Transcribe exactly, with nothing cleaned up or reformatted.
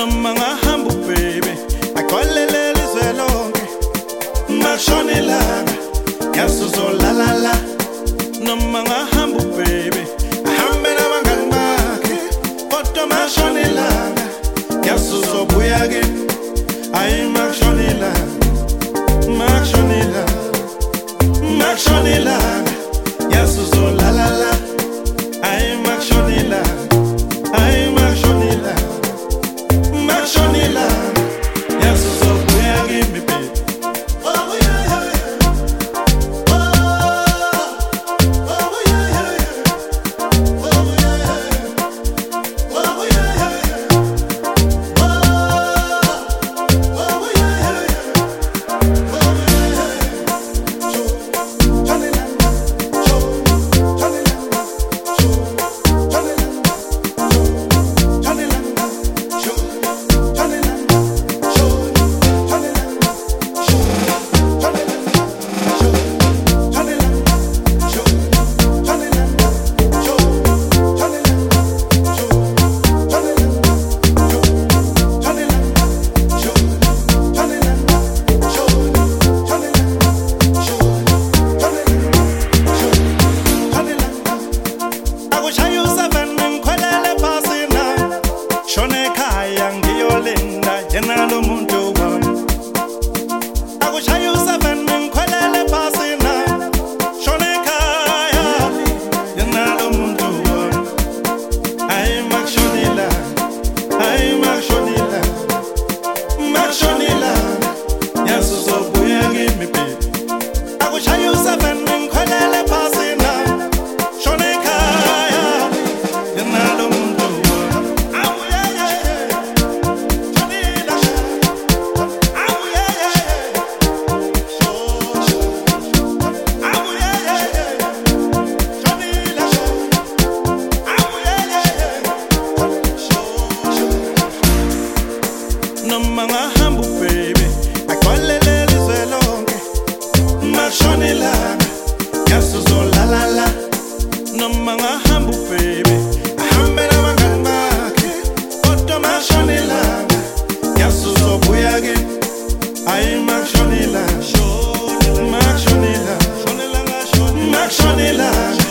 noma ngahamba baby agcwalele ilizwe lonke mashona ilanga yasuzolala noma ngahamba baby ahambe nabangani bakhe kodwa mashona ilanga yasuzobuya ke ayi mashona ilanga mashona ilanga mashona ilanga yasuzolala ayi mashona ilanga ayi mashona ilanga mashona ilanga yasuzobuya kimi baby oh yeah yeah yeah oh oh yeah yeah yeah oh yeah yeah oh yeah yeah oh oh yeah yeah oh yena lo muntu wami akushaya useven ngikhwelele phansi na shona ekhaya yena lo muntu wami ayi makshonila ayi makshonila makshonila yasuzobuya kimi baby akushaya useven ngikhwelele phansi na shona ekhaya yena lo muntu noma ngahamba baby agcwalele ilizwe lonke mashona ilanga yasuzolala noma ngahamba baby ahambe nabangani bakhe kodwa mashona ilanga yasuzobuya ke ayi mashona ilanga mashona ilanga mashona ilanga